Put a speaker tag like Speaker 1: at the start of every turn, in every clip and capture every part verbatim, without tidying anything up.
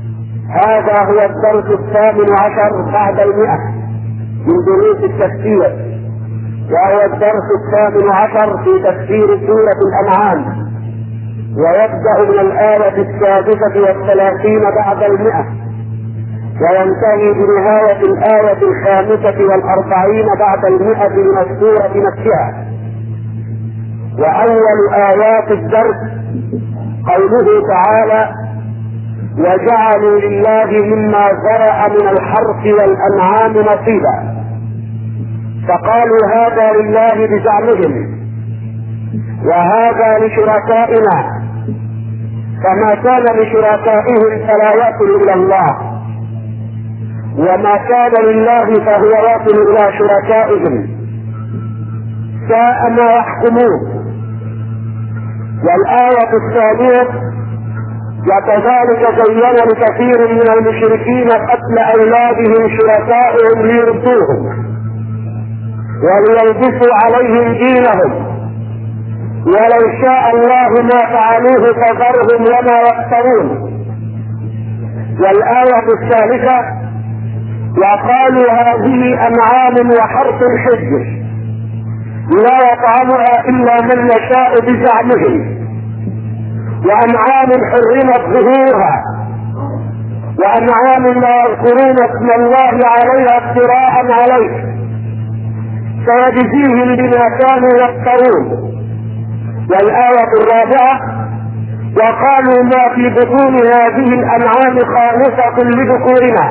Speaker 1: هذا هو الدرس الثامن عشر بعد المئة من دروس التفسير، وهو الدرس الثامن عشر في تفسير سورة الأنعام، ويبدأ من الآية السادسة والثلاثين بعد المئة وينتهي بنهاية الآية الخامسة والأربعين بعد المئة من السورة نفسها. وأول آيات الدرس قوله تعالى: وجعلوا لله مما ذرأ من الحرث والأنعام نصيبا، فقالوا هذا لله بزعمهم وهذا لشركائنا، فما كان لشركائهم فلا يصل إلى الله، وما كان لله فهو يصل إلى شركائهم، ساء ما يحكمون. والآية الثانية: وكذلك زين لكثير من المشركين قتل أولادهم شركائهم ليردوهم وليلبسوا عليهم دينهم ولو شاء الله ما فعلوه فذرهم وما يفترون. والآية الثالثة: وقالوا هذه أنعام وحرث حجر لا يطعمها إلا من يشاء بزعمهم، وأنعام حرمت ظهورها وأنعام لا يذكرون اسم الله عليها افتراء عليه، سيجزيهم بما كانوا يفترون. والآية الرابعة: وقالوا ما في بطون هذه الأنعام خالصة لذكورنا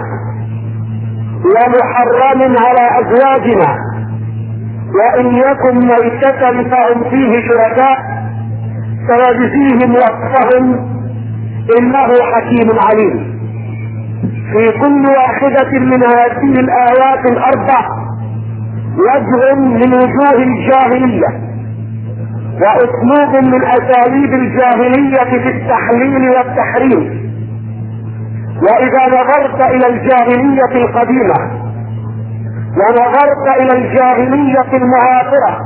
Speaker 1: ومحرم على أزواجنا وإن يكن ميتة فهم فيه شركاء سيجزيهم وصفهم إنه حكيم عليم. في كل واحدة من هذه الآيات الأربع وجه من وجوه الجاهلية وأسلوب من أساليب الجاهلية في التحليل والتحريم. وإذا نظرت إلى الجاهلية القديمة ونظرت إلى الجاهلية المعاصرة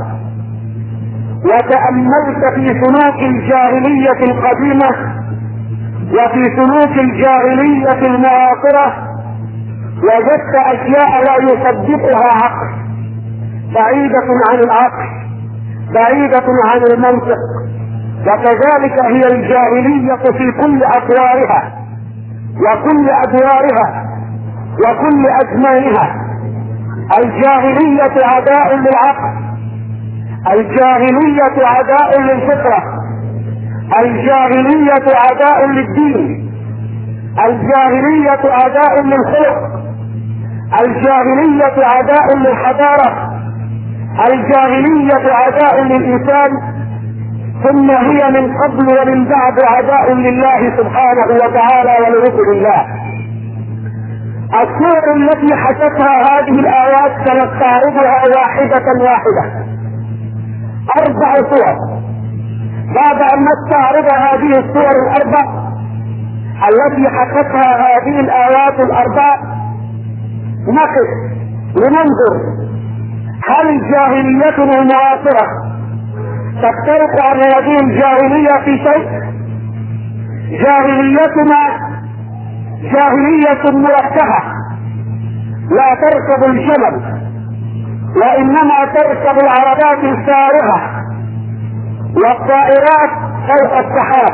Speaker 1: وتأملت في سلوك الجاهلية القديمة وفي سلوك الجاهلية المعاصرة وجدت أشياء لا يصدقها عقل، بعيدة عن العقل، بعيدة عن المنطق. وكذلك هي الجاهلية في كل أطوارها وكل أدوارها وكل أزمانها. الجاهلية عداء للعقل، الجاهلية عداء للفطرة، الجاهلية عداء للدين، الجاهلية عداء للخلق، الجاهلية عداء للحضارة، الجاهلية عداء للإنسان، ثم هي من قبل ومن بعد عداء لله سبحانه وتعالى ولرسل الله. الصور التي حكتها هذه الآيات سنستعرضها واحدة واحدة، أربع صور. بعد أن نستعرض هذه الصور الأربع التي حكتها هذه الآيات الأربع نقف لننظر هل جاهليتنا المعاصرة تختلف عن هذه الجاهلية في شيء؟ جاهليتنا جاهلية مركبة لا تركب الجمل وإنما تركب العربات الفارغة والطائرات فوق السحاب.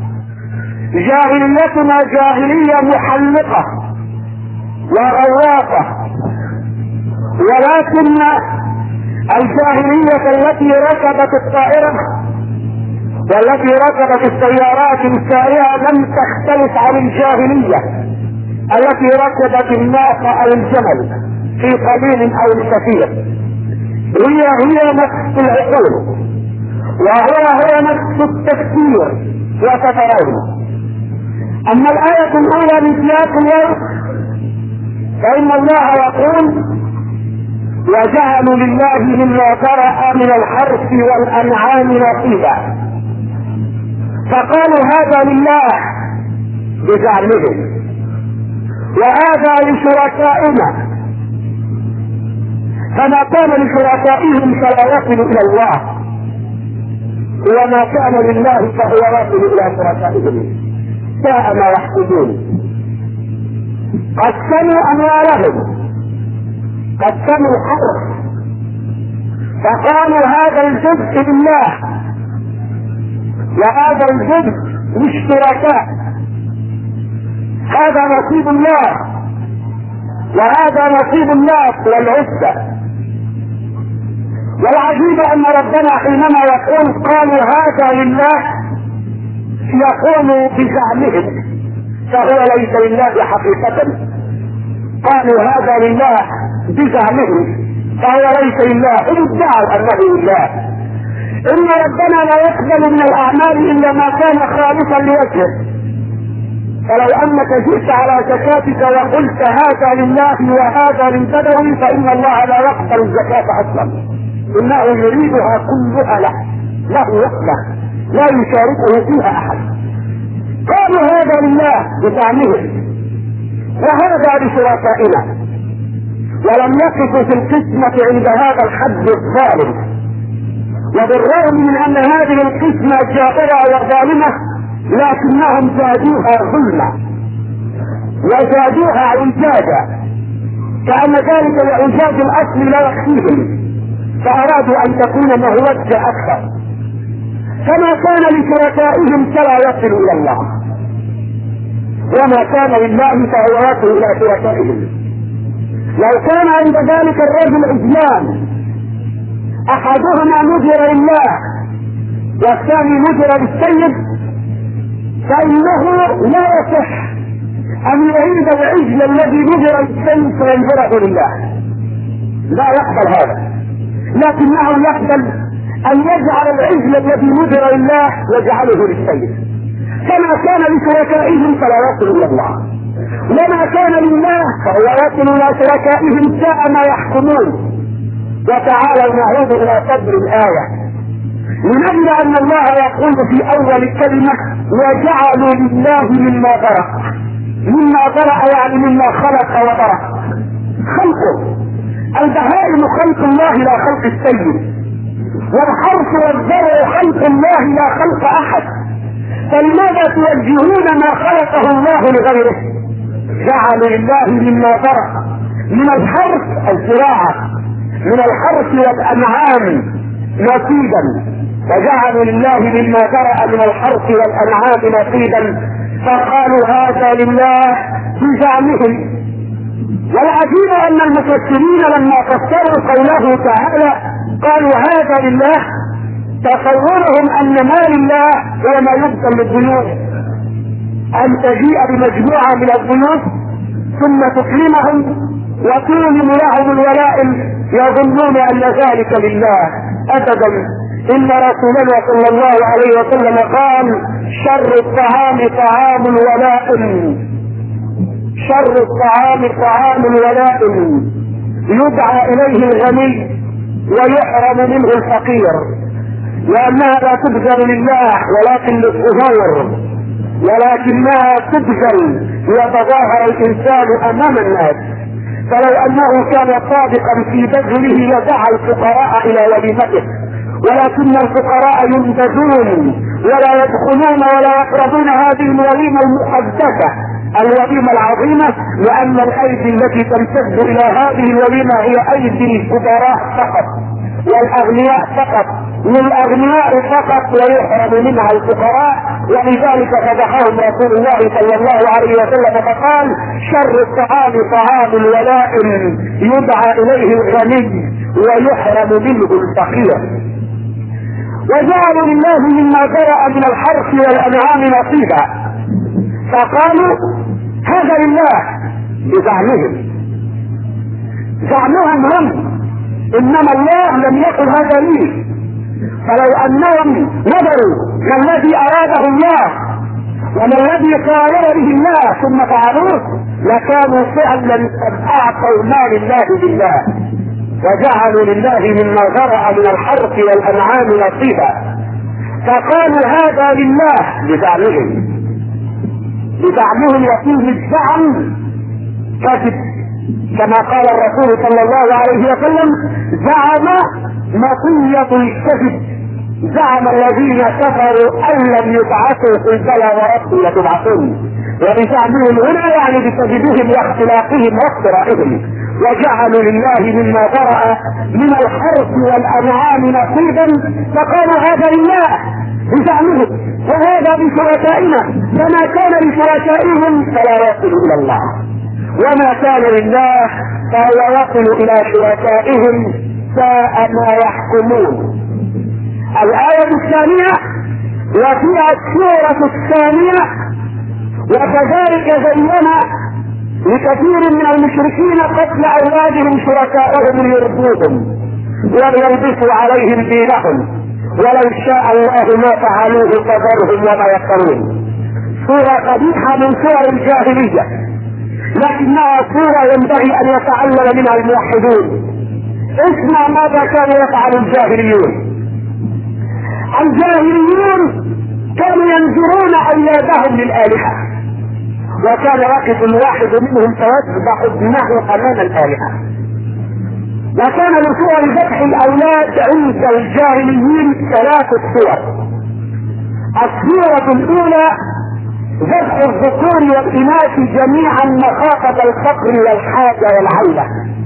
Speaker 1: جاهليتنا جاهلية محلقة وغواصة، ولكن الجاهلية التي ركبت الطائرة والتي ركبت السيارات السائرة لم تختلف عن الجاهلية التي ركبت الناقة أو الجمل في قليل أو كثير. هي هي نفس العقول وهو هو نفس التفكير وتترون. أما الآية الأولى من سياق اليوم فإن الله يقول: وجعلوا لله مما ذرأ من الحرث والأنعام نصيبا، فقالوا هذا لله بزعمهم وهذا لشركائنا، فما كان لشركائهم فلا يصل إلى الله وما كان لله فهو يصل إلى شركائهم، ساء ما يحكمون. قسموا اموالهم، قسموا الحرث، فقالوا هذا الجزء لله وهذا الجزء للشركاء، هذا نصيب الله وهذا نصيب الناس والعزة. والعجيب ان ربنا حينما يقول قالوا هذا لله يقول بزعمهم، فهو ليس لله حقيقة. قالوا هذا لله بزعمهم فهو ليس لله، هم ادعوا انه لله. ان ربنا لا يقبل من الاعمال الا ما كان خالصا لوجهه، فلو انك جئت على زكاتك وقلت هذا لله وهذا للبدوي فان الله لا يقبل الزكاة اصلا، انه يريدها كلها له له وحده لا يشاركه فيها احد. قالوا هذا لله بزعمهم وهذا لشركائنا، ولم يقفوا في القسمة عند هذا الحد الظالم. وبالرغم من ان هذه القسمة جائرة وظالمة لكنهم زادوها ظلما وزادوها عجاجا، كأن ذلك العجاج الاصلي لا يكفيهم، فارادوا ان تكون مهوجة اكثر. فما كان لشركائهم فلا يصل الى الله، وما كان لله فهو يصل الى شركائهم. لو كان عند ذلك الرجل عجلان، احدهما نذر لله والثاني نذر للسيد، فانه لا يصح ان يعيد العجل الذي نذر للسيد فينذره لله، لا يقبل هذا، لكنه يقبل ان يجعل العجل الذي نذر لله يجعله للسيد. كما كان لشركائهم فلا يصل الى الله، وما كان لله فهو يصل الى شركائهم ساء ما يحكمون. وتعالى نعود الى صدر الايه لنجد ان الله يقول في اول الكلمه وجعلوا لله مما ذرأ. مما ذرأ يعني مما خلق وذرأ، خلقه. البهائم خلق الله لا خلق السيد، والحرث والزرع خلق الله لا خلق احد، فلماذا توجهون ما خلقه الله لغيره؟ جعلوا لله مما ذرأ من الحرث الزراعة، من الحرث والانعام نصيبا، فجعلوا لله مما ذرأ من الحرث والانعام نصيبا، فقالوا هذا لله بزعمهم. والعجيب ان المفسرين لما فسروا قوله تعالى قالوا هذا لله تصورهم ان ما لله هو ما يبذل للضيوف، ان تجيء بمجموعة من الضيوف ثم تكرمهم وتوهم لهم الولائم يظنون ان ذلك لله. ابدا، ان رسولنا صلى الله عليه وسلم قال شر الطعام طعام الولائم، شر الطعام طعام الولائم، يدعى اليه الغني ويحرم منه الفقير، لانها لا تبذل لله ولكن للظهور، ولكنها تبذل ليتظاهر الانسان امام الناس. فلو انه كان صادقا في بذله لدعا الفقراء الى وليمته، ولكن الفقراء ينتزون ولا يدخلون ولا يقربون هذه الوليمة المقدسة، الوليمة العظيمة، لان الايدي التي تمتد الى هذه الوليمة هي ايدي الكبراء فقط والاغنياء فقط، للاغنياء فقط ويحرم منها الفقراء. ولذلك فدحهم رسول الله صلى الله عليه وسلم فقال شر الطعام طعام الولائم، يدعى اليه الغني ويحرم منه الفقير. وجعلوا لله مما ذرأ من الحرث والانعام نصيبا، فقالوا هذا لله بزعمهم، زعمهم هم، انما الله لم يقل هذا لي. فلو انهم نظروا ما الذي اراده الله وما الذي قال به الله ثم فعلوه لكانوا فعلا قد اعطوا ما لله بالله، وجعلوا لله مما ذرأ من الحرث والانعام نصيبا، فقالوا هذا لله بزعمهم. بزعمهم يكون الزعم كذب، كما قال الرسول صلى الله عليه وسلم زعم مطية الكذب، زعم الذين كفروا ان لم يبعثوا قل بلى وربي لتبعثن، وبزعمهم هنا يعني بكذبهم واختلاقهم وافترائهم، وجعلوا لله مما ذرأ من الحرث والانعام نصيبا فقالوا هذا لله بزعمهم وهذا بشركائنا، فما كان لشركائهم فلا يصل الى الله، وما كان لله فهو يصل الى شركائهم، ساء ما يحكمون. الآية الثانية وفيها السورة الثانية: وكذلك زينا لكثير من المشركين قتل أولادهم شركائهم ليرضوهم وليلبسوا عليهم دينهم ولو شاء الله ما فعلوه فذرهم وما يفترون. سورة قبيحة من سور الجاهلية، لكنها سورة ينبغي أن يتعلم منها الموحدون. اسمع ماذا كان يفعل الجاهليون. الجاهليون كانوا ينذرون اولادهم للالهه، وكان يقف الواحد منهم فيذبح ابنه امام الالهه. وكان لصور ذبح الاولاد عند الجاهليين ثلاثه صور. الصوره الاولى ذبح الذكور والاناث جميعا مخافه الفقر والحاجه والعيله،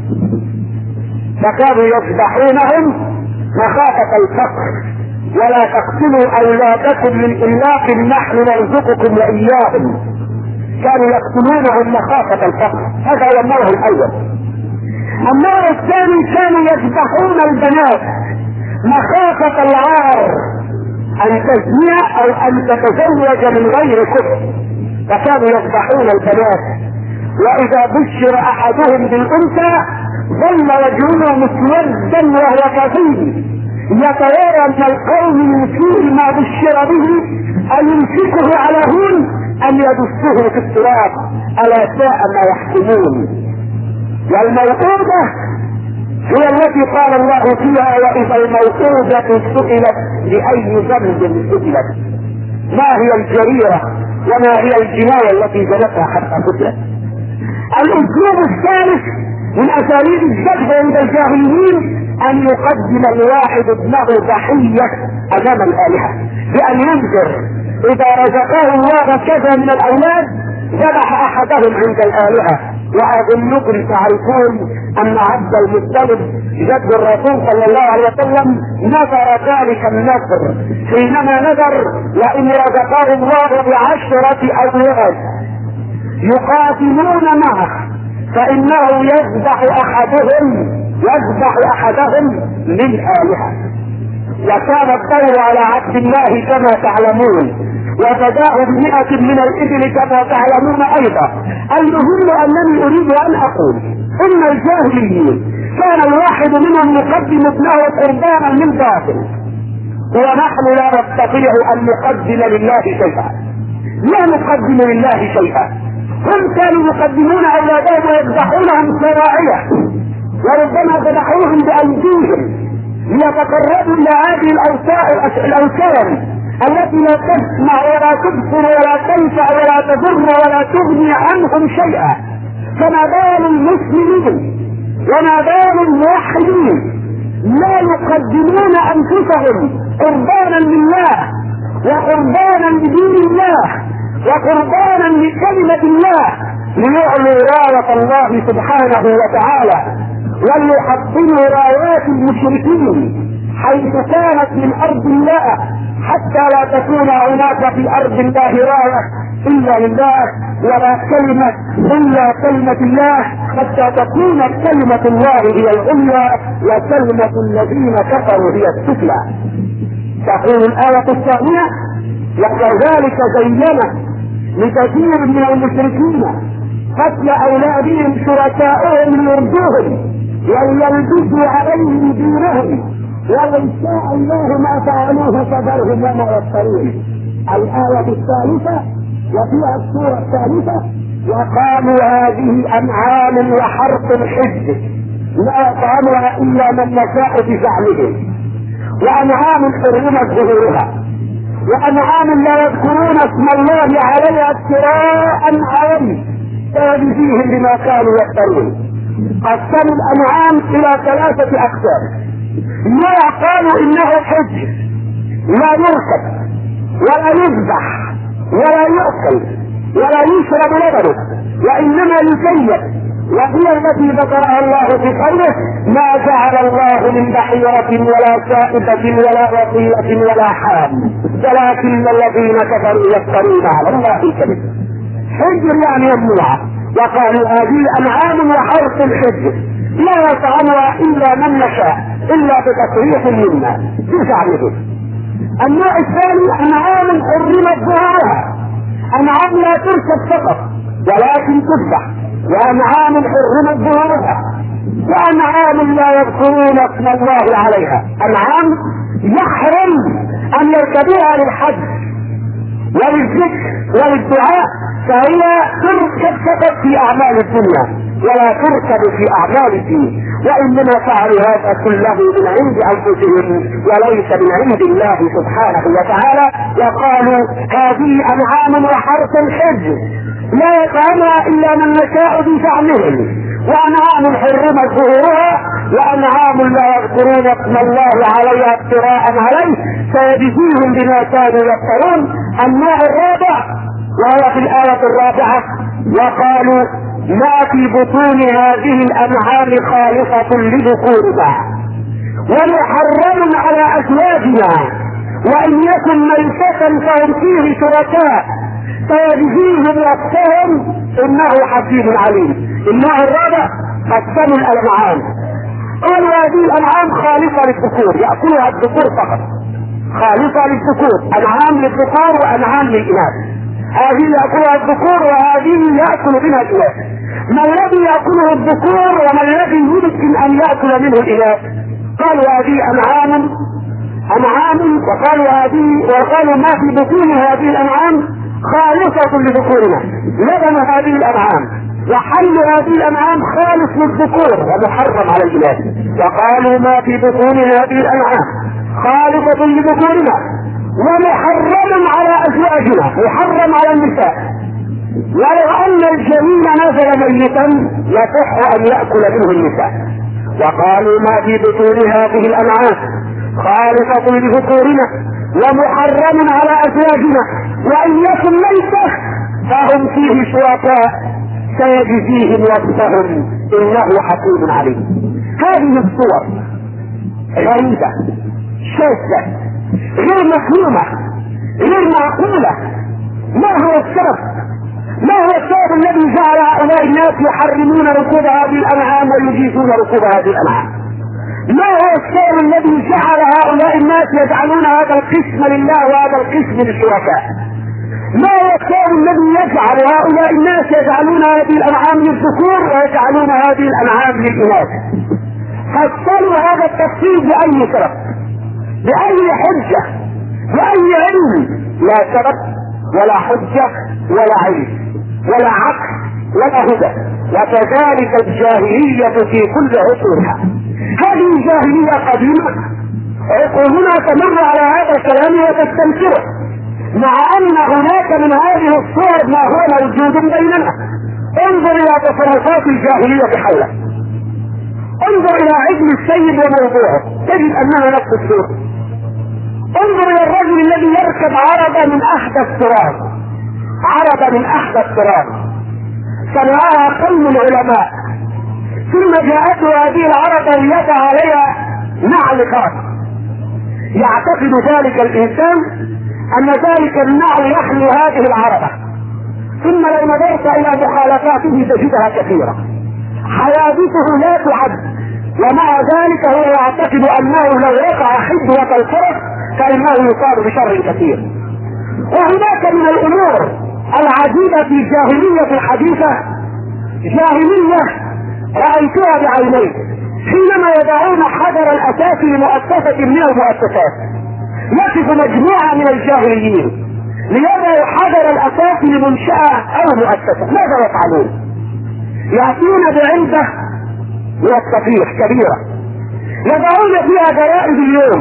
Speaker 1: فكانوا يذبحونهم مخافه الفقر: ولا تقتلوا اولادكم من املاق نحن نرزقكم واياهم. كانوا يقتلونهم مخافة الفقر، هذا هو النوع الاول. النوع الثاني كانوا يذبحون البنات مخافة العار، ان تزني او ان تتزوج من غير كفر، فكانوا يذبحون البنات. واذا بشر احدهم بالانثى ظل وجهه مسودا وهو كظيم يتوارى من القوم من سوء ما بشر به، ان يمسكه على هون ان يدسه في التراب، الا ساء ما يحكمون. والموءودة هي التي قال الله فيها: واذا الموءودة سئلت باي ذنب سئلت. ما هي الجريرة وما هي الجناية التي جنتها حتى قتلت؟ الاسلوب الثالث من اساليب الذبح عند الجاهليين ان يقدم الواحد ابنه ضحية امام الالهة، بان ينذر اذا رزقه الله كذا من الاولاد ذبح احدهم عند الالهة. واظنكم تعرفون ان عبد المطلب جد الرسول صلى الله عليه وسلم نذر ذلك النذر حينما نذر: لئن رزقه الله بعشرة اولاد يقاتلون معه فانه يذبح احدهم يذبح احدهم للآلهة. وكان الدور على عبد الله كما تعلمون، وفداه بمئة من الابل كما تعلمون ايضا. المهم انني اريد ان اقول ان الجاهليين كان الواحد منهم يقدم ابنه قربانا للباطل، ونحن لا نستطيع ان نقدم لله شيئا، لا نقدم لله شيئا. هم كانوا يقدمون اولادهم ويذبحونهم سراعية، وربما ذبحوهم بايديهم ليتقربوا الى هذه الاوثان التي لا تسمع ولا تبصر ولا تنفع ولا تضر ولا تغني عنهم شيئا. فما بال المسلمين وما بال الموحدين لا يقدمون انفسهم قربانا لله وقربانا لدين الله وقربانا لكلمة الله، ليعلوا راية الله سبحانه وتعالى وليحطموا رايات المشركين حيث كانت من ارض الله، حتى لا تكون هناك في ارض الله راية الا لله ولا كلمة الا كلمة الله، حتى تكون كلمة الله هي العليا وكلمة الذين كفروا هي السفلى. تقول الآية الثانية: وكذلك زينا لكثير من المشركين قتل اولادهم شركائهم ليرضوهم وليلبسوا عليهم دينهم ولو شاء الله ما فعلوه فذرهم وما يفترون. الآية الثالثة وفيها السورة الثالثة: وقالوا هذه أنعام وحرث حجر لا يطعمها إلا من نشاء بزعمهم، وأنعام حرمت ظهورها، وأنعام لا يذكرون اسم الله عليها ابتراء عليه فيجزيهم بما كانوا يفترون. قسموا الأنعام إلى ثلاثة أقسام: نوع قالوا إنه حجر لا يركب ولا يذبح ولا يؤكل ولا يشرب لبنه، وانما يسير، وهي التي ذكرها الله في قوله: ما جعل الله من بحيرة ولا سائبة ولا وصيلة ولا حام ولكن الذين كفروا يفترون على الله الكذب. حجر يعني ممنوعة، وقالوا هذه انعام وحرث حجر لا يطعمها الا من نشاء الا بتصريح منا بزعمه. النوع الثاني انعام حرمت ظهورها، انعام لا تركب فقط ولكن تذبح، وانعام حرمت ظهورها، وانعام لا يذكرون اسم الله عليها، انعام يحرم ان يركبوها للحج وللذكر وللدعاء، فهي تركب فقط في اعمال الدنيا ولا تركب في اعمال الدين، وانما فعلوا هذا كله من عند انفسهم وليس من عند الله سبحانه وتعالى. وقالوا هذه انعام وحرث حج لا يطعمها الا من نشاء بزعمهم، وانعام حرمت ظهورها، وانعام لا يذكرون اسم الله عليها افتراء عليه سيجزيهم بما كانوا يفترون. النوع الرابع وهو في الآية الرابعة: وقالوا ما في بطون هذه الأنعام خالصة لذكورنا ومحرم على أزواجنا وإن يكن ميتة فهم فيه شركاء فيجزيهم وصفهم إنه حكيم عليم. النوع الرابع قسموا الأنعام، قالوا هذه الأنعام خالصة للذكور يأكلها الذكور فقط، خالصة للذكور، أنعام للذكور وأنعام للإناث، هذه يأكلها الذكور وهذه يأكل منها الإناث. ما الذي يأكله الذكور وما الذي يمكن أن يأكل منه الإناث؟ قالوا هذه أنعام أنعام وقالوا هذه وقالوا ما في بطون هذه الأنعام خالصة لذكورنا، لبن هذه الأنعام وحل هذه الأنعام خالص للذكور ومحرم على الإناث. وقالوا ما في بطون هذه الأنعام خالصة لذكورنا ومحرم على أزواجنا، محرم على النساء، ولو أن الجنين نزل ميتا يصح أن يأكل منه النساء. وقالوا ما في بطون هذه الأنعام خالصة لذكورنا ومحرم على أزواجنا وإن يكن ميتة فهم فيه شركاء سيجزيهم وصفهم إنه حكيم عليم. هذه الصور غريبة شاذة غير مفهومة غير معقولة. ما هو السبب؟ ما هو السبب الذي جعل هؤلاء الناس يحرمون ركوب هذه الأنعام ويجيزون ركوب هذه الأنعام؟ ما هو السبب الذي جعل هؤلاء الناس يجعلون هذا القسم لله وهذا القسم للشركاء؟ ما هو السبب الذي يجعل هؤلاء الناس يجعلون هذه الأنعام للذكور ويجعلون هذه الأنعام للإناث؟ فصلوا هذا التفصيل بأي سبب؟ بأي حجة؟ بأي علم؟ لا سبب ولا حجة ولا علم ولا عقل ولا هدى. وكذلك الجاهلية في كل عصورها. هذه الجاهلية قديمة، عقولنا تمر على هذا الكلام وتستنكره، مع ان هناك من هذه الصور ما هو موجود بيننا. انظر الى تصرفات الجاهلية حولك، انظر الى عجل السيد وموضوعه تجد انها نفس الصورة. انظر الى الرجل الذي يركب عربة من احدث التراب، عربة من احدث التراب صنعها قوم العلماء، ثم جاءته هذه العربة ويضع عليها نعل خاص. يعتقد ذلك الانسان ان ذلك النعل يحمل هذه العربة، ثم لو نظرت الى مخالفاته تجدها كثيرة، حوادثه لا تعد، ومع ذلك هو يعتقد انه لو وقع حدوة الفرس فانه يصاب بشر كثير. وهناك من الامور العجيبة في الجاهلية الحديثة جاهلية رأيتها بعيني، حينما يضعون حجر الاساس لمؤسسة من المؤسسات. يقف مجموعة من الجاهليين ليضعوا حجر الاساس لمنشأة او مؤسسة، ماذا يفعلون؟ يأتون بعلبة من الصفيح كبيرة يضعون فيها جرائد اليوم،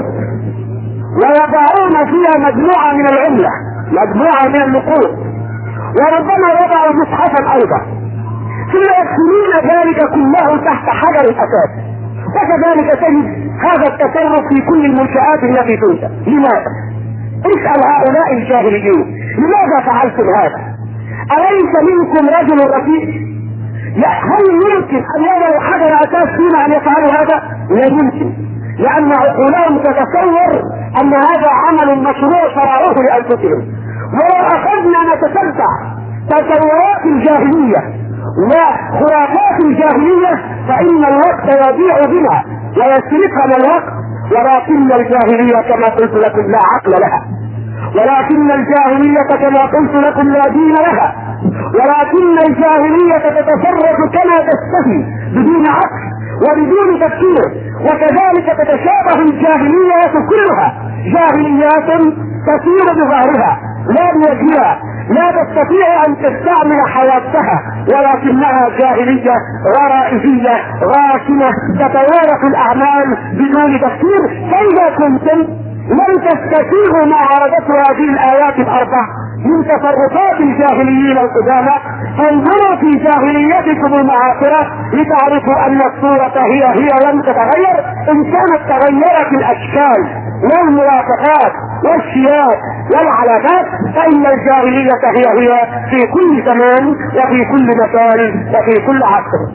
Speaker 1: ويضعون فيها مجموعة من العملة، مجموعة من النقود، وربما وضعوا مصحفا ايضا، ثم يدخلون ذلك كله تحت حجر الاساس. وكذلك تجد هذا التصرف في كل المنشآت التي تنشأ. لماذا؟ اسأل هؤلاء الجاهليين لماذا فعلتم هذا؟ أليس منكم رجل رفيق؟ هل يمكن أن يضعوا حجر أساس فينا أن يفعلوا هذا؟ لا يمكن، لأن عقولهم تتصور أن هذا عمل مشروع شرعوه لأنفسهم. ولو أخذنا نتتبع تصورات الجاهلية وخرافات الجاهلية فإن الوقت يضيع بنا ويسرقنا الوقت، ولكن الجاهلية كما قلت لكم لا عقل لها، ولكن الجاهلية كما قلت لكم لا دين لها، ولكن الجاهلية تتصرف كما تستهي بدون عقل وبدون تفكير. وكذلك تتشابه الجاهلية كلها جاهليات تسير بظهرها لا بوجهها، لا تستطيع ان تستعمل حياتها، ولكنها جاهلية غرائزية غاشمة تتوارث الاعمال بدون تفكير. فاذا كنتم لن تستطيعوا ما عرضته هذه الايات الاربع من تصرفات الجاهليين القدامى، فانظروا في جاهليتكم المعاصرة لتعرفوا ان الصورة هي هي لم تتغير، ان كانت تغيرت الاشكال والمواصفات والسياق والعلامات، فان الجاهلية هي هي في كل زمان وفي كل مكان وفي كل عصر.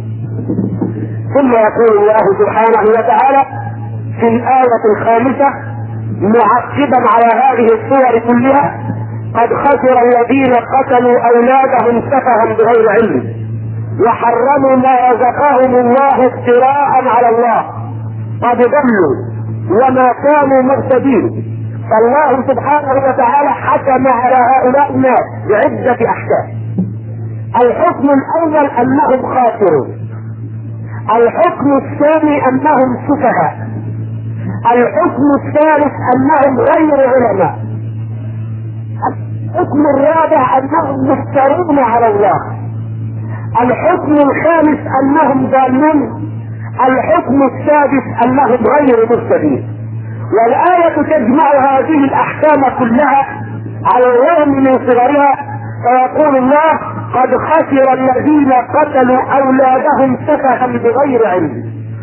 Speaker 1: ثم يقول الله سبحانه وتعالى في الآية الخامسة معقبا على هذه الصور كلها: قد خسر الذين قتلوا اولادهم سفها بغير علم وحرموا ما رزقهم الله افتراء على الله قد ضلوا وما كانوا مهتدين. فالله سبحانه وتعالى حكم على هؤلاء الناس بعدة احكام. الحكم الاول انهم خاسرون، الحكم الثاني انهم سفهاء، الحكم الثالث انهم غير علماء، الحكم الرابع انهم مفترون على الله، الحكم الخامس انهم ضالون، الحكم السادس انهم غير مهتدين. والآية تجمع هذه الاحكام كلها على الرغم من صغرها، فيقول الله: قد خسر الذين قتلوا اولادهم سفها بغير علم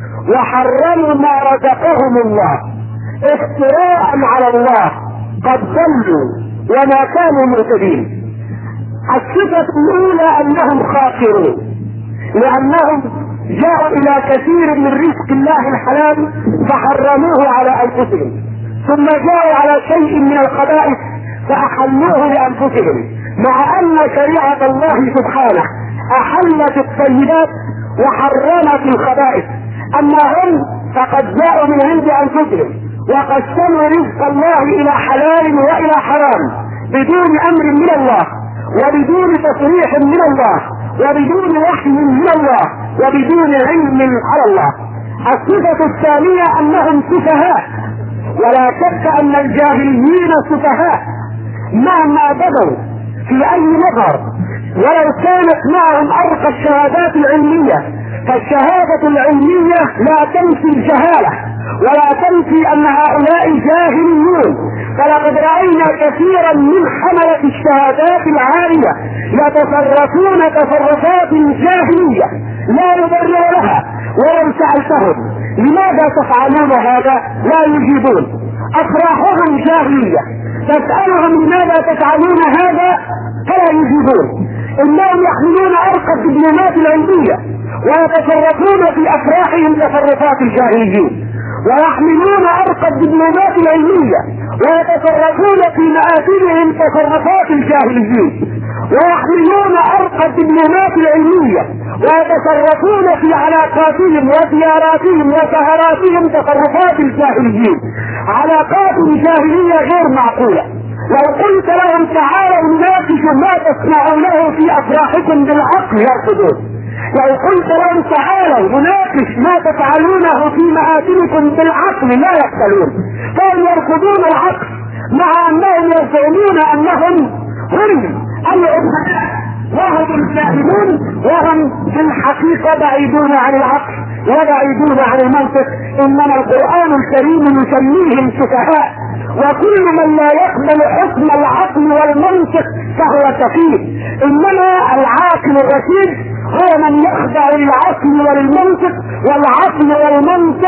Speaker 1: وحرموا ما رزقهم الله افتراء على الله قد ضلوا وما كانوا مهتدين. الصفة الأولى أنهم خاسرون، لأنهم جاءوا إلى كثير من رزق الله الحلال فحرموه على أنفسهم، ثم جاءوا على شيء من الخبائث فأحلوه لأنفسهم، مع أن شريعة الله سبحانه أحلت الطيبات وحرمت الخبائث. أما هم فقد جاءوا من عند أنفسهم وقسموا رزق الله إلى حلال وإلى حرام بدون أمر من الله وبدون تصريح من الله وبدون وحي من الله وبدون علم على الله. الصفة الثانية أنهم سفهاء، ولا شك أن الجاهليين سفهاء مهما بدوا في أي نظر، ولو كانت معهم أرقى الشهادات العلمية، فالشهادة العلمية لا تنفي الجهالة ولا تنفي أن هؤلاء جاهليون. فلقد رأينا كثيرا من حملة الشهادات العالية يتصرفون تصرفات جاهلية لا يبرر لها، ولو سألتهم لماذا تفعلون هذا لا يجيبون. أفراحهم جاهلية، تسألهم لماذا تفعلون هذا فلا يجيبون. إنهم يحملون أرقى الدبلومات العلمية ويتصرفون في أفراحهم تصرفات الجاهليين، ويحملون أرقى الدبلومات العلمية ويتصرفون في مآثرهم تصرفات الجاهليين، ويحملون أرقى الدبلومات العلمية ويتصرفون في علاقاتهم وزياراتهم وسهراتهم تصرفات الجاهليين، علاقات جاهلية غير معقولة. لو قلت لهم تعالوا نناقش ما تصنعونه في أفراحكم بالعقل يرفضون، لو قلت لهم تعالوا نناقش ما تفعلونه في مآثركم بالعقل لا يقبلون، فهم يرفضون العقل مع أنهم يزعمون أنهم هم العلماء وهم الفاهمون، وهم في الحقيقة بعيدون عن العقل وبعيدون عن المنطق. إنما القرآن الكريم يسميهم سفهاء، وكل من لا يقبل حكم العقل والمنطق فهو سفيه. إنما العاقل الرشيد هو من يخضع للعقل وللمنطق، والعقل والمنطق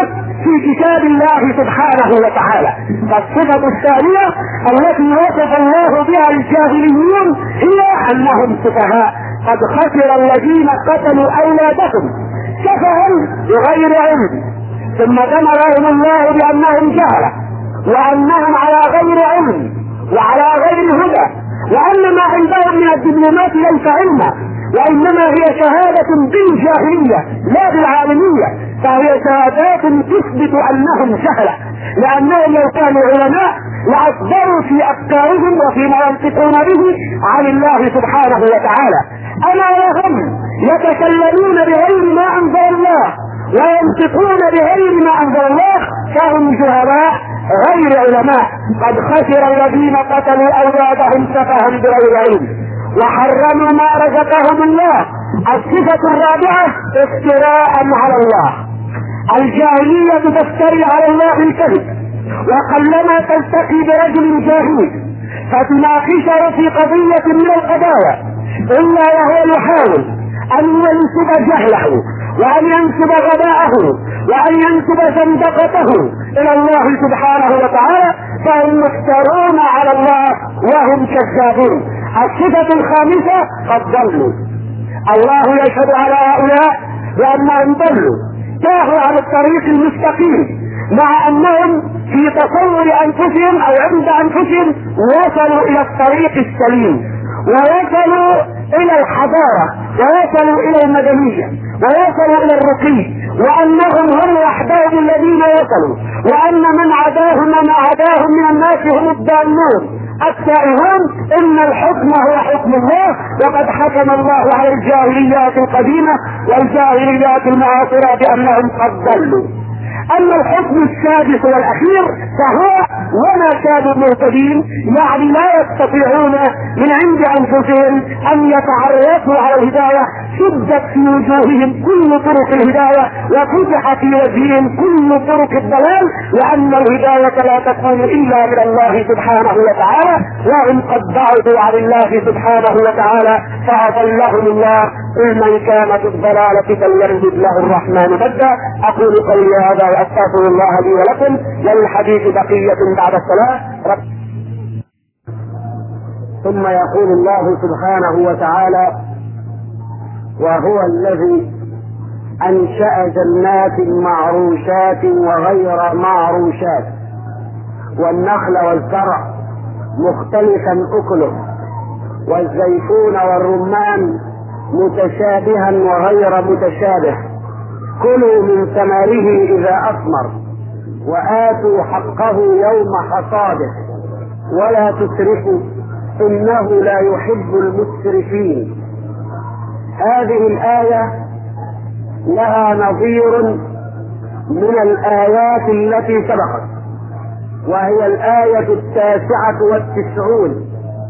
Speaker 1: في كتاب الله سبحانه وتعالى. فالصفة الثانية التي وصف الله بها الجاهليون هي انهم سفهاء. قد خسر الذين قتلوا اولادهم سفها بغير علم ثم دمرهم الله بانهم جهله وانهم على غير علم وعلى غير هدى، وان ما عندهم من الدبلومات ليس علما وانما هي شهادة بالجاهلية لا بالعالمية، فهي شهادات تثبت انهم جهلة، لانهم لو كانوا علماء لاصدروا في افكارهم وفيما ينطقون به عن الله سبحانه وتعالى. اما وهم يتكلمون بغير ما انزل الله وينطقون بغير ما انزل الله فهم جهلاء غير علماء. قد خسر الذين قتلوا اولادهم سفها بغير علم وحرموا ما رزقهم الله. الصفة الرابعة افتراء على الله. الجاهلية تفتري على الله الكذب، وقلما تلتقي برجل جاهل فتناقشه في قضية من القضايا الا وهو يحاول ان ينسب جهله وان ينسب غباءه وان ينسب زندقته الى الله سبحانه وتعالى، فهم مفترون على الله وهم كذابون. الصفة الخامسة قد ضلوا. الله يشهد على هؤلاء بانهم ضلوا، تاهوا عن الطريق المستقيم، مع انهم في تصور انفسهم او عند انفسهم وصلوا الى الطريق السليم ووصلوا الى الحضارة ووصلوا الى المدنية ووصلوا الى الرقي، وانهم هم وحدهم الذين وصلوا، وان من عداهم من عداهم من الناس هم الضالون التائهون. ان الحكم هو حكم الله، وقد حكم الله على الجاهليات القديمة والجاهليات المعاصرة بانهم قد ضلوا. اما الحكم السادس والاخير فهو وما كانوا مهتدين، يعني لا يستطيعون من عند انفسهم ان يتعرفوا على الهداية، شدت في وجوههم كل طرق الهداية وفتح في وجههم كل طرق الضلال، لان الهداية لا تكون الا من الله سبحانه وتعالى، وهم قد بعدوا عن الله سبحانه وتعالى فاضلهم الله. قل من كان في الضلالة فليمدد له الرحمن مدا. اقول قولي هذا واستغفر الله لي ولكم، وللحديث بقية بعد الصلاة. ثم يقول الله سبحانه وتعالى: وهو الذي انشأ جنات معروشات وغير معروشات والنخل والزرع مختلفا اكله والزيتون والرمان متشابها وغير متشابه، كلوا من ثمره اذا اثمر واتوا حقه يوم حصاده ولا تسرفوا انه لا يحب المسرفين. هذه الآية لها نظير من الآيات التي سبقت، وهي الآية التاسعة والتسعون: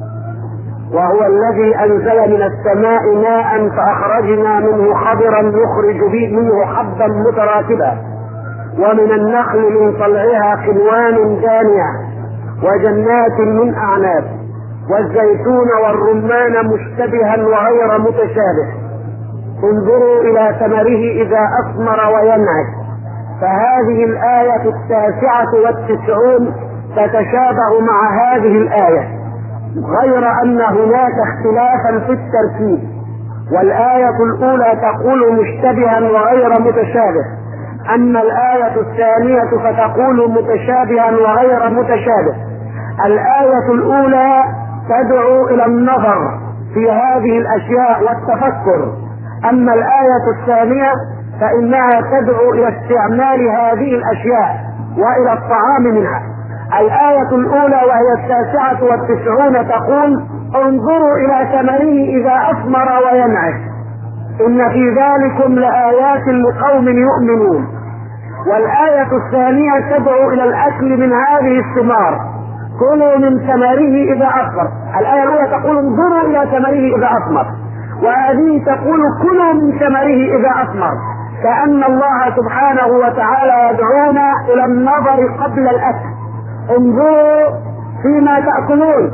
Speaker 1: وهو الذي أنزل من السماء ماء فأخرجنا منه خضرا نخرج به منه حبا متراكبا ومن النخل من طلعها قنوان دانية وجنات من أعناب والزيتون والرمان مشتبها وغير متشابه، انظروا إلى ثمره إذا أثمر وينعم. فهذه الآية التاسعة والتسعون تتشابه مع هذه الآية، غير أن هناك اختلافا في الترتيب. والآية الأولى تقول مشتبها وغير متشابه، أما الآية الثانية فتقول متشابها وغير متشابه. الآية الأولى تدعو إلى النظر في هذه الأشياء والتفكر، أما الآية الثانية فإنها تدعو إلى استعمال هذه الأشياء وإلى الطعام منها. الآية الأولى وهي التاسعة والتسعون تقول: انظروا إلى ثمره إذا أثمر وينعم إن في ذلكم لآيات لقوم يؤمنون. والآية الثانية تدعو إلى الأكل من هذه الثمار: كلوا من ثمره إذا أثمر. الآية الأولى تقول انظروا إلى ثمره إذا أثمر، وهذه تقول كلوا من ثمره إذا أثمر، كأن الله سبحانه وتعالى يدعونا إلى النظر قبل الأكل. انظروا فيما تأكلون،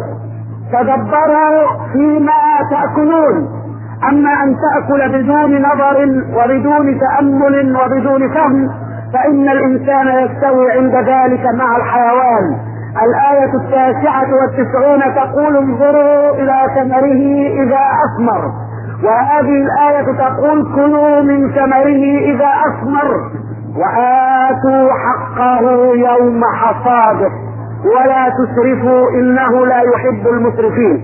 Speaker 1: تدبروا فيما تأكلون. أما أن تأكل بدون نظر وبدون تأمل وبدون فهم فإن الإنسان يستوي عند ذلك مع الحيوان. الآية التاسعة والتسعون تقول انظروا إلى ثمره إذا أثمر، وهذه الآية تقول كلوا من ثمره إذا أثمر وآتوا حقه يوم حصاده ولا تسرفوا إنه لا يحب المسرفين.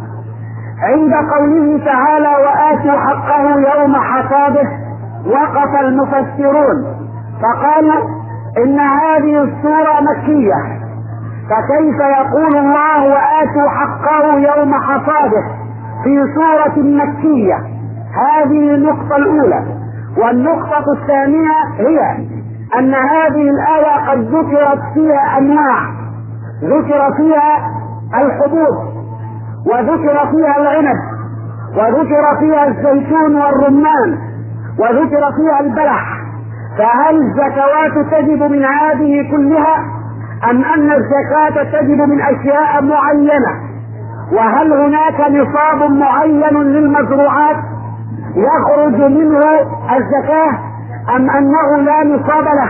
Speaker 1: عند قوله تعالى وآتوا حقه يوم حصاده وقف المفسرون فقالوا إن هذه السورة مكية، فكيف يقول الله وآتوا حقه يوم حصاده في سورة مكية؟ هذه النقطة الأولى. والنقطة الثانية هي أن هذه الآية قد ذكرت فيها أنواع، ذكر فيها الحبوب، وذكر فيها العنب، وذكر فيها الزيتون والرمان، وذكر فيها البلح. فهل الزكوات تجب من هذه كلها أم أن الزكاة تجب من أشياء معينة؟ وهل هناك نصاب معين للمزروعات يخرج منه الزكاة أم أنه لا نصاب له؟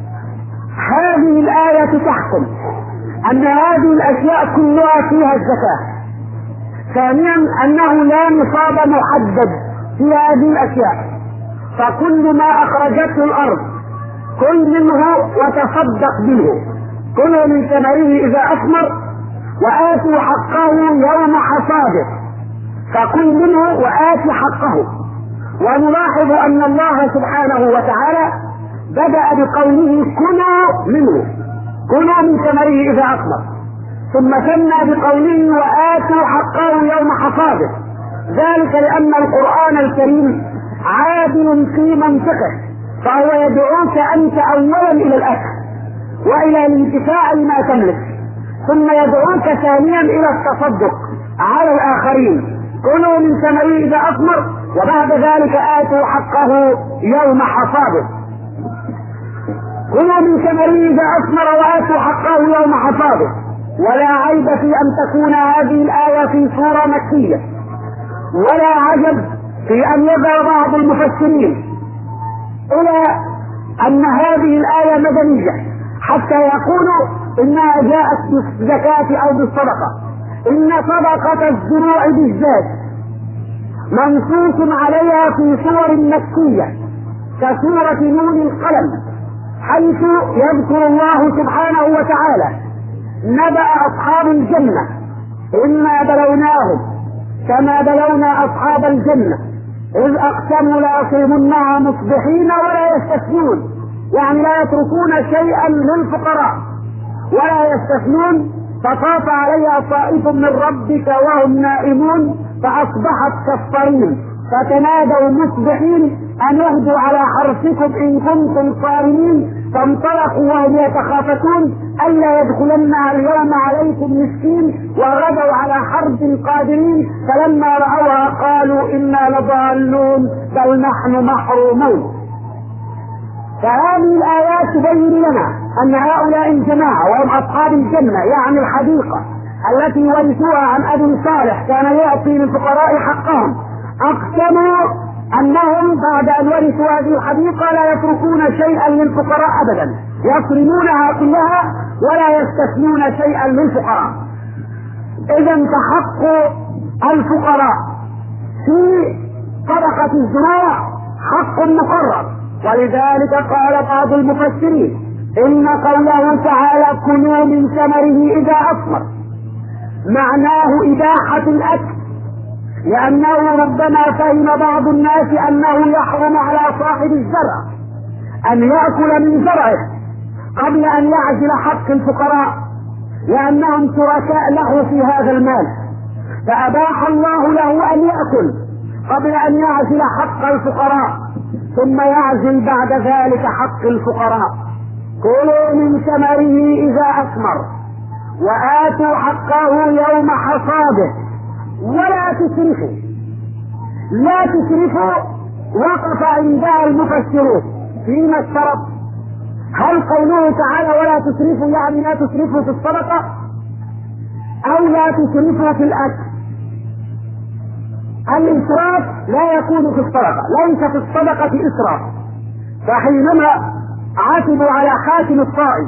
Speaker 1: هذه الآية تحكم أن هذه الأشياء كلها فيها الزكاة. ثانيا أنه لا نصاب محدد في هذه الأشياء، فكل ما أخرجته الأرض كل منه وتصدق منه، كل من ثمره إذا أثمر وآتوا حقه يوم حصاده، فكل منه وآتوا حقه. ونلاحظ أن الله سبحانه وتعالى بدأ بقوله كلوا منه، كلوا من ثمره إذا أثمر، ثم ثنى بقوله وآتوا حقه يوم حصاده، ذلك لأن القرآن الكريم عادل في منطقه، فهو يدعوك أنت أولا إلى الأكل وإلى الانتفاع بما تملك، ثم يدعوك ثانيا إلى التصدق على الآخرين، كلوا من ثمره إذا أثمر وبعد ذلك آتوا حقه يوم حصاده. كلوا من ثمره إذا أثمر وآتوا حقه يوم حصاده. ولا عيب في أن تكون هذه الآية في سورة مكية، ولا عجب في أن يذهب بعض المفسرين إلى أن هذه الآية مدنية حتى يقولوا إنها جاءت بالزكاة أو بالصدقة. إن صدقة الزروع بالذات منصوص عليها في سور مكية كسورة نون القلم، حيث يذكر الله سبحانه وتعالى نبأ أصحاب الجنة إنا بلوناهم كما بلونا أصحاب الجنة إذ أقسموا ليصومنها مصبحين ولا يستثنون، يعني لا يتركون شيئا للفقراء ولا يستثنون. فطاف عليها طائف من ربك وهم نائمون فأصبحت كالصريم فتنادوا مصبحين أن اغدوا على حرثكم إن كنتم صارمين، فانطلقوا وهم يتخافتون ألا يدخلنها اليوم عليكم مسكين وغدوا على حرب قادرين، فلما رأوها قالوا إنا لضالون بل نحن محرومون. فهذه الآيات تبين لنا أن هؤلاء الجماعة وهم أصحاب الجنة، يعني الحديقة التي ورثوها عن أبي صالح كان يعطي للفقراء حقهم، أقسموا أنهم بعد أن ورثوا هذه الحديقة لا يتركون شيئا للفقراء أبدا، يصرمونها كلها ولا يستثنون شيئا للفقراء. إذا فحق الفقراء في صدقة الزروع حق مقرر، ولذلك قال بعض المفسرين إن قوله تعالى كلوا من ثمره إذا أثمر معناه إباحة الأكل، لأنه ربما فهم بعض الناس أنه يحرم على صاحب الزرع أن يأكل من زرعه قبل أن يعزل حق الفقراء، لأنهم شركاء له في هذا المال، فأباح الله له أن يأكل قبل أن يعزل حق الفقراء ثم يعزل بعد ذلك حق الفقراء. كلوا من ثمره إذا أثمر وآتوا حقه يوم حصاده ولا تسرفوا. لا تسرفوا وقف عندها المفسرون فيما الشرط، هل قوله تعالى ولا تسرفوا يعني لا تسرفوا في الصدقة أو لا تسرفوا في الأكل؟ الإسراف لا يكون في الصدقة، ليس في الصدقة إسراف، فحينما عتبوا على حاتم الطائي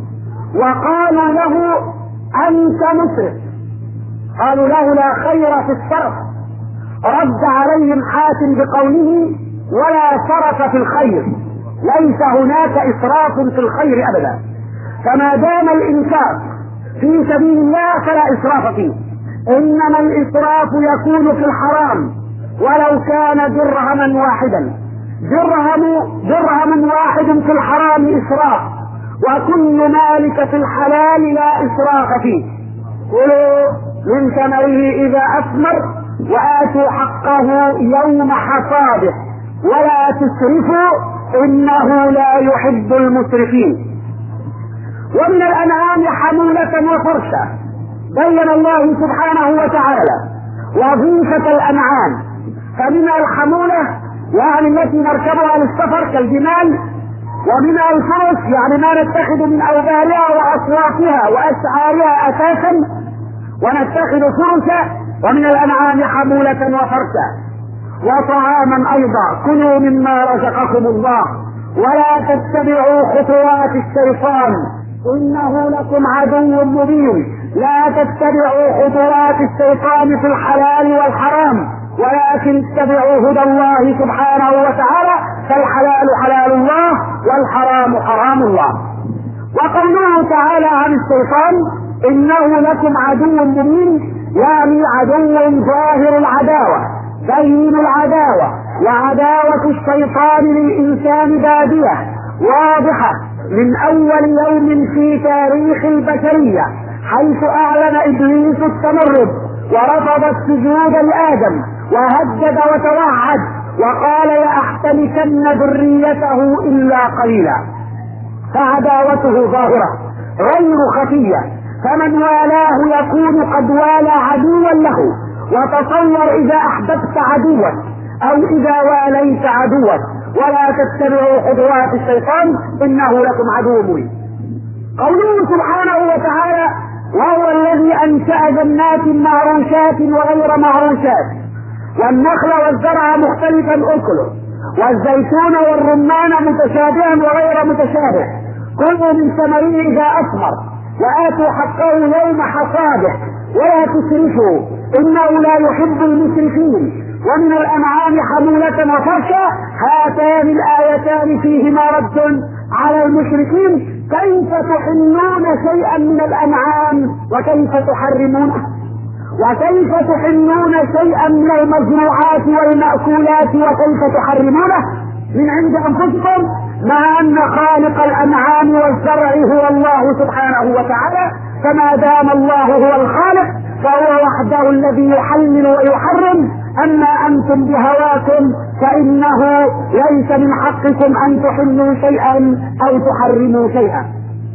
Speaker 1: وقالوا له انت مسرف، قالوا له لا خير في الصرف، رد عليهم حاتم بقوله ولا صرف في الخير، ليس هناك اسراف في الخير ابدا، فما دام الانفاق في سبيل الله فلا اسراف فيه، انما الاسراف يكون في الحرام ولو كان درهما واحدا، درهم درهم واحد في الحرام اسراف، وكل مالك في الحلال لا اسراف فيه، كلوا من ثمره اذا اثمر واتوا حقه يوم حصاده ولا تسرفوا انه لا يحب المسرفين. ومن الانعام حمولة وفرشا، بين الله سبحانه وتعالى وظيفة الانعام، فمنها الحمولة يعني التي نركبها للسفر كالجمال، ومنها الفرس يعني ما نتخذ من اوبارها واصواتها واسعارها اساسا ونتخذ فرسا، ومن الانعام حمولة وفرسا وطعاما ايضا، كلوا مما رزقكم الله ولا تتبعوا خطوات الشيطان انه لكم عدو مبين، لا تتبعوا خطوات الشيطان في الحلال والحرام ولكن اتبعوا هدى الله سبحانه وتعالى، فالحلال حلال الله والحرام حرام الله. وقوله تعالى عن الشيطان انه لكم عدو مبين يعني عدو ظاهر العداوة بين العداوة، وعداوة الشيطان للإنسان بادية واضحة من أول يوم في تاريخ البشرية، حيث أعلن إبليس التمرد ورفض السجود لآدم وهدد وتوعد وقال لأحتمكن ذريته إلا قليلا، فعداوته ظاهرة غير خفية، فمن والاه يكون قد والى عدوا له. وتصور إذا أحببت عدوا أو إذا واليت عدوا، ولا تتبعوا خطوات الشيطان إنه لكم عدو مبين. قوله سبحانه وتعالى وهو الذي أنشأ جنات معروشات وغير معروشات والنخل والزرع مختلفا أكله والزيتون والرمان متشابها وغير متشابه، كلوا من ثمره إذا أثمر وآتوا حقه يوم حصاده ولا تسرفوا إنه لا يحب المسرفين. ومن الأنعام حمولة وفرشا، هاتان الآيتان فيهما رد على المشركين، كيف تحلون شيئا من الأنعام وكيف تحرمونه، وكيف تحلون شيئا من المزروعات والمأكولات وكيف تحرمونه من عند أنفسكم، مع أن خالق الأنعام والزرع هو الله سبحانه وتعالى، فما دام الله هو الخالق فهو وحده الذي يحلل ويحرم، أما أنتم بهواكم فإنه ليس من حقكم أن تحلوا شيئا أو تحرموا شيئا.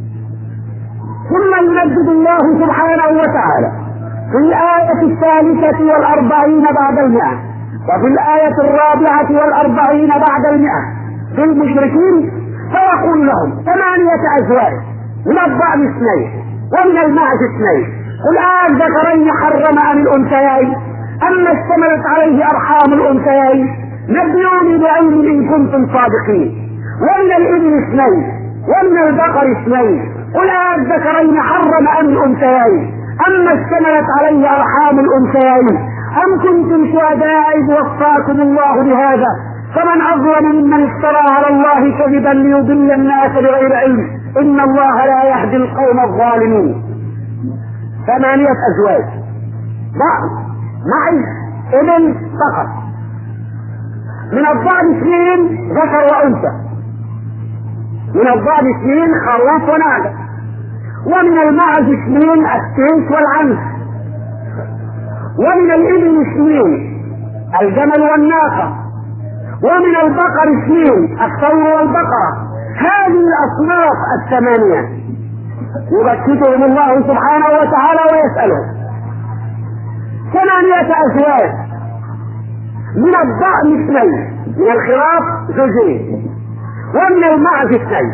Speaker 1: ثم يمجد الله سبحانه وتعالى في الآية الثالثة والأربعين بعد المئة وفي الآية الرابعة والأربعين بعد المئة في المشركين، فيقول لهم ثمانية أزواج من الضأن اثنين ومن المعز اثنين، قل آن ذكرين حرم عن الأنثيين أما اشتملت عليه أرحام الأنثيين، نبئوني بعلم إن كنتم صادقين. ومن الإبل اثنين ومن البقر اثنين، قل آن ذكرين حرم عن الأنثيين أما اشتملت عليه أرحام الأنثيين أم كنتم شهداء إذ وصاكم الله بهذا، فمن أظلم ممن افترى على الله كذبا ليضل الناس بغير علم إن الله لا يهدي القوم الظالمين. ثمانية أزواج، ضأن معز ابن فقط، من الضأن اثنين ذكر وأنثى، من الضأن اثنين خروف ونعجة، ومن المعز اثنين التيس والعنز، ومن الإبل اثنين الجمل والناقة، ومن البقر اثنين الثور والبقرة. هذه الأصناف الثمانية يبكتهم الله سبحانه وتعالى ويسألهم. ثمانية أزواج، من الضأن اثنين، من الخراف زوجين، ومن المعز اثنين.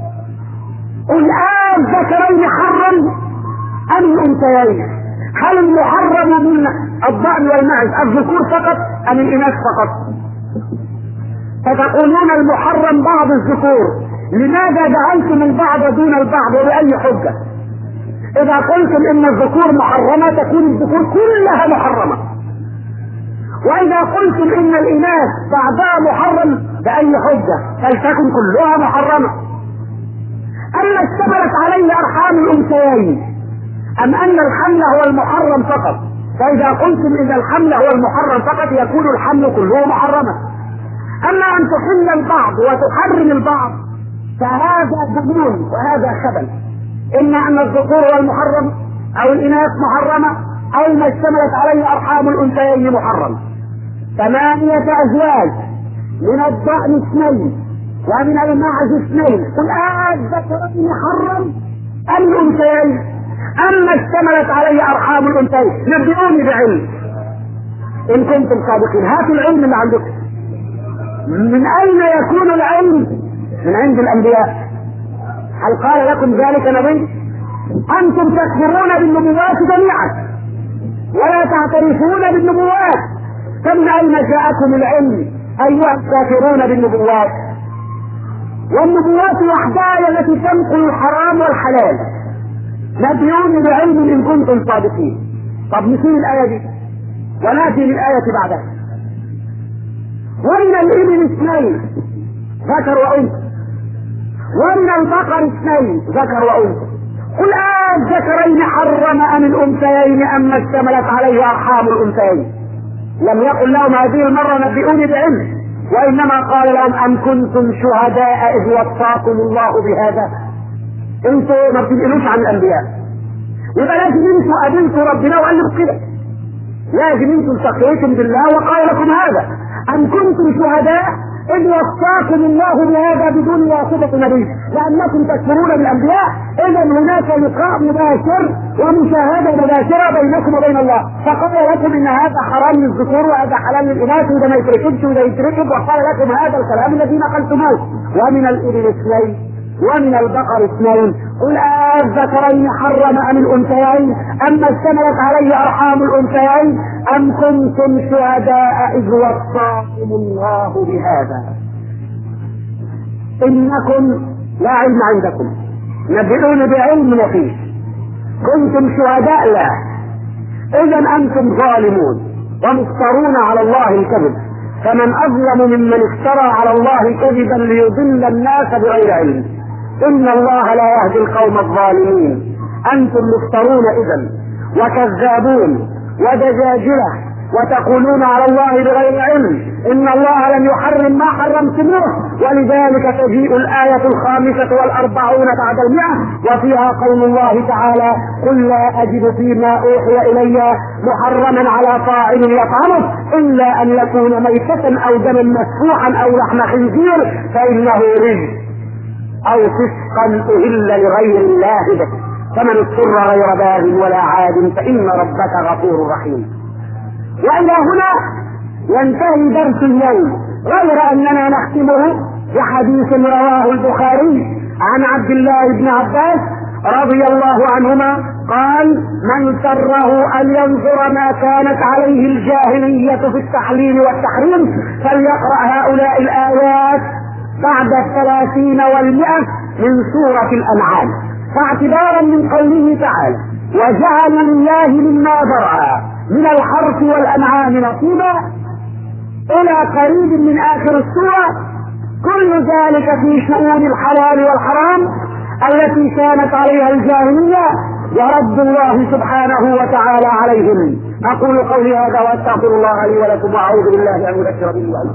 Speaker 1: الآن ذكرين حرم أم الأنثيين؟ هل المحرم من الضأن والمعز الذكور فقط أم الإناث فقط؟ فتقولون المحرم بعض الذكور لماذا جعلتم البعض دون البعض وبأي حجة؟ إذا قلتم إن الذكور محرمة تكون الذكور كلها محرمة، وإذا قلتم إن الإناث بعضها محرم بأي حجة؟ فلتكن كلها محرمة. أما اشتملت عليه أرحام الأنثيين أم أن الحمل هو المحرم فقط؟ فإذا قلتم إن الحمل هو المحرم فقط يكون الحمل كله محرما. أما أن تحل البعض وتحرم البعض فهذا جنون وهذا خبل. إما أن الذكور هو المحرم أو الإناث محرمة أو ما اشتملت عليه أرحام الأنثيين محرم. ثمانية أزواج من الضأن اثنين ومن المعز اثنين، قل الذكرين حرم أم الأنثيين؟ أما اشتملت عليه أرحام الأنثيين نبئوني بعلم إن كنتم صادقين. هاتوا العلم اللي عندكم. من أين يكون العلم؟ من عند الأنبياء. هل قال لكم ذلك نبي؟ أنتم تكفرون بالنبوات جميعا ولا تعترفون بالنبوات، فمن أين جاءكم العلم أيها الكافرون بالنبوات؟ والنبوات وحدها التي تنقل الحرام والحلال. نبئوني بعلم إن كنتم صادقين. طب نسيب الآية دي ونأتي للآية بعدها. ومن الإبل اثنين ذكر وأنثى ومن البقر اثنين ذكر وأنثى، قل الذكرين حرم أم الأنثيين أما اشتملت عليه أرحام الأنثيين؟ لم يقل لهم هذه المرة نبئوني بعلم، وإنما قال لهم أم كنتم شهداء إذ وصاكم الله بهذا؟ انتوا ما بتنقلوش عن الأنبياء، يبقى لازم انتوا قابلتوا ربنا وقال لكم كده، لازم انتوا التقيتم بالله وقال لكم هذا. أم كنتم شهداء إذ وصاكم الله بهذا بدون واسطة نبي، لأنكم تكفرون بالأنبياء. إذا هناك لقاء مباشر ومشاهدة مباشرة بينكم وبين الله، فقال لكم إن هذا حرام للذكور وهذا حلال للإناث وده ما يتركبش وده يتركب، وقال لكم هذا الكلام الذي نقلتموه. ومن الإبل اثنين ومن البقر اثنين، قل الذكرين حرم أم الأنثيين أما اشتملت عليه أرحام الأنثيين أم كنتم شهداء إذ وصاكم الله بهذا؟ إنكم لا علم عندكم، نبئون بعلم وفيه. كنتم شهداء لا، إذا أنتم ظالمون ومفترون على الله الكذب. فمن أظلم ممن افترى على الله كذبا ليضل الناس بغير علم، إن الله لا يهدي القوم الظالمين. أنتم مفترون إذن وكذابون ودجاجلة وتقولون على الله بغير علم، إن الله لم يحرم ما حرمتموه. ولذلك تجيء الآية الخامسة والأربعون بعد المئة وفيها قول الله تعالى: قل لا أجد فيما أوحي إلي محرما على طاعم يطعمه إلا أن يكون ميتة أو دما مسفوحا أو لحم خنزير فإنه رزق أو فسقا أهل لغير الله به، فمن اضطر غير باغ ولا عاد فإن ربك غفور رحيم. وإلى هنا ينتهي درس اليوم، غير أننا نختمه بحديث رواه البخاري عن عبد الله بن عباس رضي الله عنهما قال: من سره أن ينظر ما كانت عليه الجاهلية في التحليل والتحريم فليقرأ هؤلاء الآيات بعد الثلاثين والمئة من سورة الأنعام. فاعتبارا من قوله تعالى: وجعل لله مما ذرأ من الحرث والأنعام نصيبا إلى قريب من آخر السورة، كل ذلك في شؤون الحلال والحرام التي كانت عليها الجاهلية ورد الله سبحانه وتعالى عليهم. أقول قولي هذا وأستغفر الله لي ولكم وأعوذ بالله أن يذكر بالله.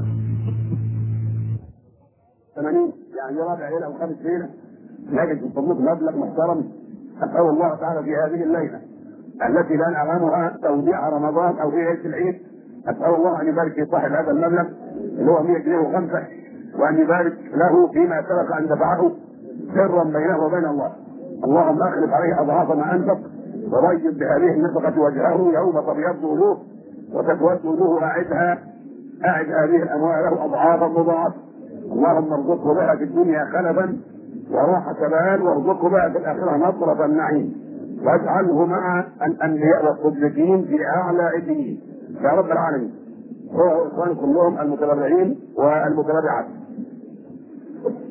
Speaker 2: ثمانين يعني رابع ليلة أو خامس ليلة نجد في الصندوق مبلغ محترم. أسأل الله تعالى في هذه الليلة التي لا نعلمها توديع رمضان أو في ليلة العيد، أسأل الله أن يبارك في صاحب هذا المبلغ اللي هو مئة جنيه وخمسة، وأن يبارك له فيما سبق أن دفعه سرا بينه وبين الله. اللهم أخلف عليه أضعاف ما أنفق وضيق بهذه النفقة وجهه يوم تبيض وجوه وتسود وجوه أعدها أعد هذه الأموال له أضعافا مضاعفة. اللهم ارزقه بها في الدنيا خلفا وراحة بال، وارزقه بها في الآخرة نصرة النعيم، واجعله مع الأنبياء والصديقين في أعلى عليين يا رب العالمين. هو إخوان كلهم المتبرعين والمتبرعات.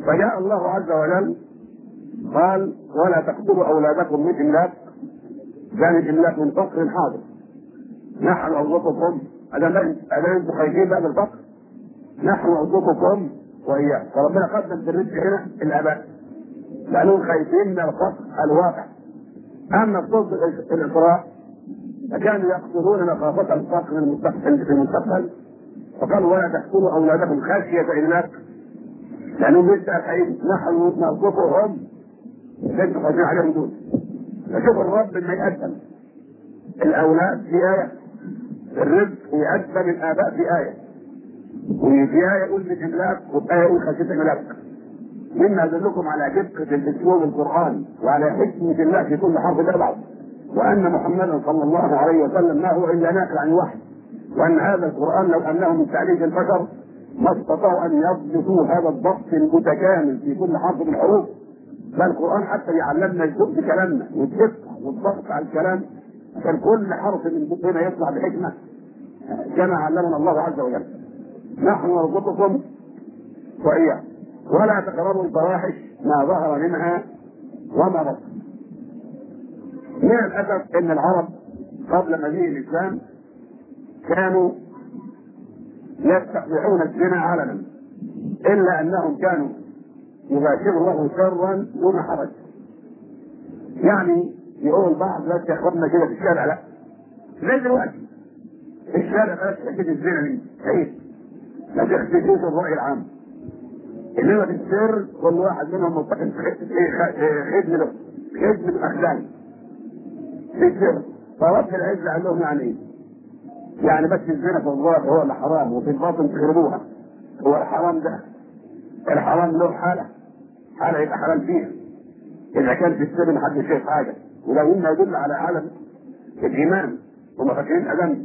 Speaker 2: فجاء الله عز وجل قال ولا تقتلوا اولادكم من املاق، كان الاملاق من فقر حاضر، نحن نرزقكم، ادام انتم خايفين بقى من الفقر نحن نرزقكم واياكم. فربنا قدم في الرزق هنا الاباء لانهم خايفين من الفقر الواقع. اما الصوت الاسراء فكانوا يقتلون مخافه الفقر في المستقبل، فقالوا ولا تقتلوا اولادكم خشيه املاق، لانهم لسه خايفين، نحن نرزقهم ليس خايفين عليهم دول. فشوف الرب لما يقدم الاولاد في ايه، الرزق يقدم الاباء في ايه، وفي ايه يقول بالاملاك وفي ايه يقول خشيه املاك. مما يدلكم على دقه الاسلوب القراني وعلى حكمه الله في كل حرف تبعه، وان محمدا صلى الله عليه وسلم ما هو الا ناقل عن الوحي، وان هذا القران لو انه من تعليق البشر ما استطاعوا ان يضبطوا هذا الضبط المتكامل في كل حرف من الحروف. بل القران حتى يعلمنا الذوق في كلامنا والدقه والضبط على الكلام، عشان كل حرف من بقنا يطلع بحكمه كما علمنا الله عز وجل. نحن نرزقكم واياكم ولا تقربوا الفواحش ما ظهر منها وما بطن. من الاسف ان العرب قبل مجيء الاسلام كانوا يستقبحون الزنا علنا، الا انهم كانوا يباشرونه سرا دون حرج. يعني يقول بعض بس يا اخواننا كده في الشارع، لا زي دلوقتي في الشارع بس تجد الزنا دي عيب، ما تخدشوش الراي العام. انما في السر كل واحد منهم متقن في خدمه خدمه اخلاق في السر. فرب العزه قال لهم يعني ايه؟ يعني بس الزنا في الظاهر هو اللي حرام وفي الباطن تخربوها. هو الحرام ده الحرام له حاله حاله يبقى حرام فيها اذا كان في السر محدش شايف حاجه، ولو انه يدل على عالم الايمان هم فاكرين ادم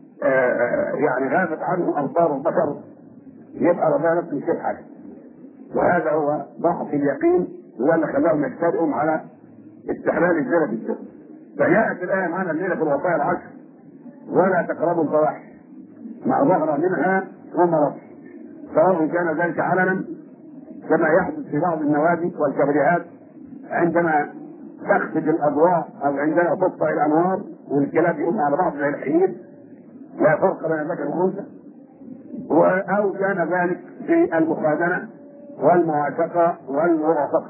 Speaker 2: يعني غابت عنهم ابصار البشر يبقى ربنا نفسه يشوف حاجه. وهذا هو ضعف اليقين هو اللي خلاهم يجترئوا على استحلال الزنا في السر. فجاءت الايه معنا الليله في الوصايا العشر ولا تقربوا الفواحش ما ظهر منها وما بطن، سواء كان ذلك علنا كما يحدث في بعض النوادي والكبريات عندما تخفج الاضواء او عندما تطفئ الانوار والكلاب يقوم على بعض زي الحين، لا فرق بين ذكر والانثى، او كان ذلك في المخادنه والمعاشقه والمرافقه.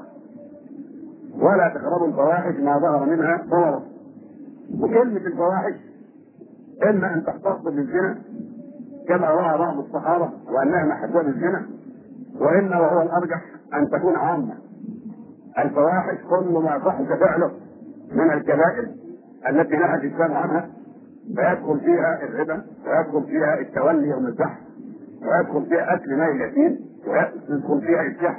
Speaker 2: ولا تقربوا الفواحش ما ظهر منها وما بطن. وكلمه الفواحش اما ان تختص بالزنا كما راى بعض الصحابه وانها محبوبه بالزنا، واما وهو الارجح ان تكون عامه. الفواحش كل ما فحش فعله من الكبائر التي نهى الاسلام عنها، فيدخل فيها الربا ويدخل فيها التولي يوم الزحف ويدخل فيها اكل مال اليتيم ويدخل فيها السحر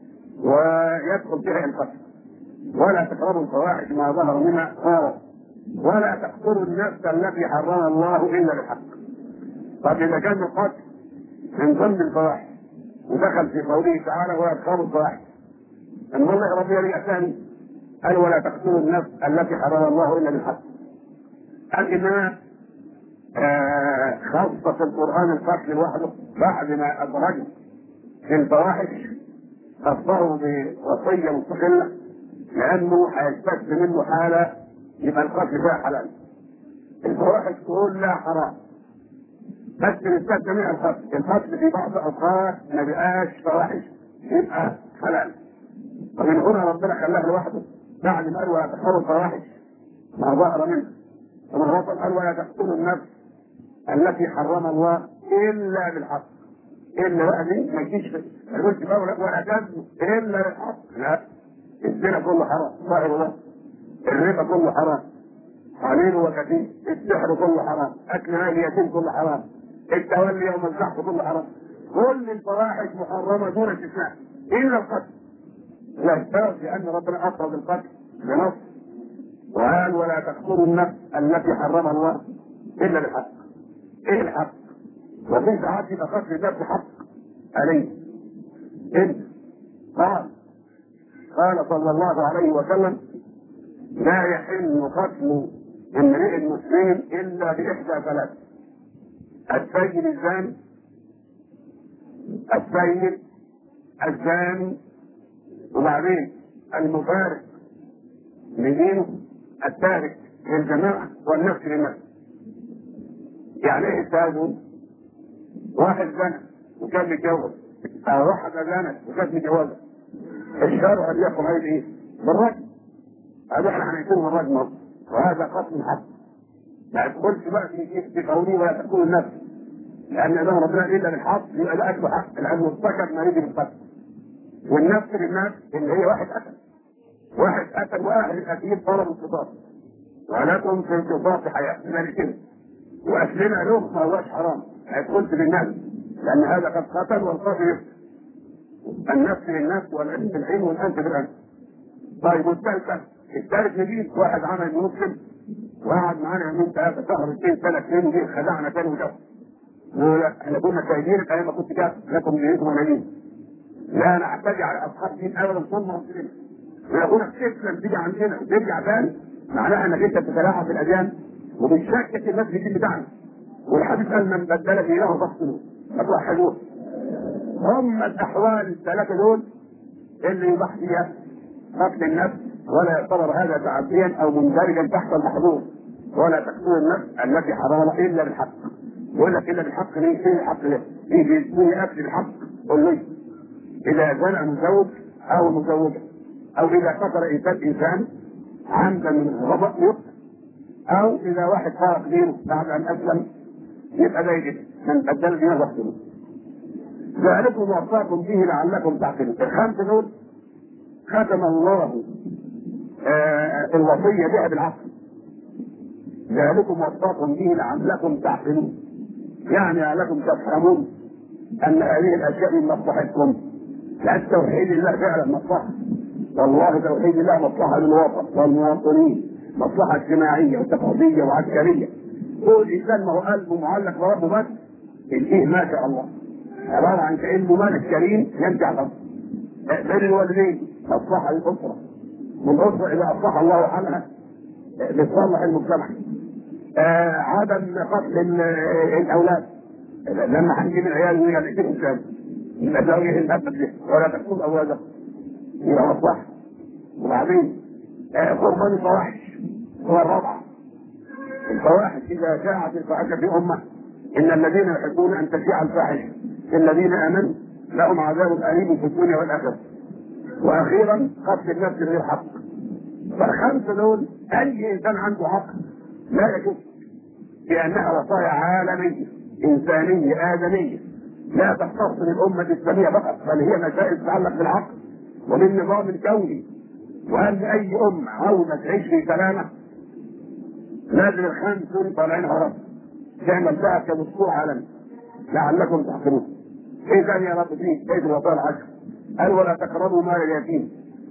Speaker 2: ويدخل فيها القتل. ولا تقربوا الفواحش ما ظهر منها خالص ولا تقتلوا النفس التي حرم الله الا بالحق. طب اذا كان القتل من ضمن الفواحش ودخل في قوله تعالى ولا تقربوا الفواحش، ان الله ربي لي ثاني قال ولا تقتلوا النفس التي حرم الله الا بالحق. قال انما آه خاصه في القران القتل لوحده بعد ما ادرجه في الفواحش خصه بوصيه مستقله، لانه هيستثبت منه حاله يبقى القتل فيها حلال. الفواحش تقول لا حرام بس نستثبت منها القتل، القتل في بعض الاوقات ما بقاش فواحش يبقى حلال. ومن هنا ربنا خلاها لوحده بعد ما قال ولا تقربوا الفواحش ما ظهر منها، ومن هنا قال ولا تقتلوا النفس التي حرم الله الا بالحق. الا بقى دي ما تجيش ما تقولش بقى ولا تزنوا الا بالحق، لا الزنا كله حرام، ظاهر الله الربا كله حرام، قليل وكثير، السحر كله حرام، اكل مال اليتيم كله حرام، التولي يوم الزحف كله حرام. كل الفواحش محرمه دون استثناء الا القتل. لا يستوعب لان ربنا افرض القتل بنص وقال ولا تقتلوا النفس التي حرم الله الا بالحق. ايه الحق؟ وفي ساعات يبقى قتل النفس حق عليه. انت قال قال صلى الله عليه وسلم لا يحل قتل امرئ مسلم الا باحدى ثلاث: السيد الزاني السيد الزاني وبعدين المفارق لدينه، التارك للجماعة والنفس للنفس. يعني ايه التوازن؟ واحد زنى وكان متجوز، او واحدة زنت وكانت متجوزة، الشرع اللي يحكم عليه ايه؟ بالرجم. هذا احنا هنقتله بالرجم، وهذا قتل حق. ما تدخلش بقى في في قوله ولا تقتل النفس، لان ده ربنا الا بالحق يبقى ده اكله حق، لانه ارتكب ما يجب القتل. والنفس للنفس اللي هي واحد قتل، واحد قتل واهل الاكيد طلب القصاص، ولكم في القصاص حياه من كده، واكلنا له ما هوش حرام، ما يدخلش بالنفس، لان هذا قد قتل والقاتل يقتل. النفس للنفس والعين بالعين والانف بالانف. طيب والثالثه، الثالث نجيب واحد عمل مسلم وقعد معانا يومين ثلاثه شهر اثنين ثلاث سنين دي خدعنا تاني وجاب. لا احنا كنا سايبينك ايام ما كنت جاب لكم دينكم ونبيكم. لا انا احتاج على اصحاب دين ابدا ثم مسلمين. ويقولك تسلم تيجي عندنا وترجع تاني، معناها انك انت بتتلاعب بالاديان وبتشكك الناس في الدين بتاعنا. والحديث قال من بدل دينه فاقتلوه، ما توحدوه. هم الاحوال الثلاثه دول اللي يباح فيها قتل النفس، ولا يعتبر هذا تعديا او مندرجا تحت المحظور، ولا تقتل النفس التي حرمها الا بالحق. يقول لك الا بالحق ليه؟ فين الحق ليه؟ يجي يسميه اكل الحق. قل لي اذا زنى مزوج او مزوجه، او اذا قتل انسان انسان عمدا من الغضب يقتل، او اذا واحد فارق دينه بعد ان اسلم يبقى ده يجب من بدل دينه فاقتلوه. ذلكم وصاكم به لعلكم تعقلون. الخمسه دول ختم الله آه الوصيه بها بالعقل. ذلكم وصاكم به لعلكم تعقلون، يعني لعلكم تفهمون ان هذه الاشياء من مصلحتكم، لان توحيد الله فعلا مصلحه، والله توحيد الله مصلحه للوطن والمواطنين، مصلحه اجتماعيه وتقاضيه وعسكريه. هو الانسان ما هو قلبه معلق بربه بس الايه ما شاء الله، عباره عن كانه ملك كريم ينجح الارض. بين الوالدين مصلحه للاسره، والاسره اذا اصلح الله عنها بتصلح المجتمع. آه عدم قتل الاولاد، لما هنجيب العيال ويعني يجيبوا كام يبقى زوجه الابد ولا تقتل اولادهم يبقى مصلحه. وبعدين آه قربان الفواحش هو الرابعه. الفواحش اذا شاعت الفاحشه في امه ان الذين يحبون ان تشيع الفاحشه الذين امنوا لهم عذاب اليم في الدنيا والاخره. واخيرا قتل النفس غير حق. فالخمسه دول اي انسان عنده حق لا يجوز، لانها وصايا عالميه انسانيه ادميه لا تختص بالامه الاسلاميه فقط، بل هي مسائل تتعلق بالعقل وبالنظام الكوني. وان اي امه عاوزه تعيش في سلامه لازم الخمس دول طالعين هرب تعمل بقى كدستور عالمي لعلكم تعقلون. ايه ثاني يا رب فيه؟ كيف الوصايا العشر؟ قال ولا تقربوا مال اليتيم.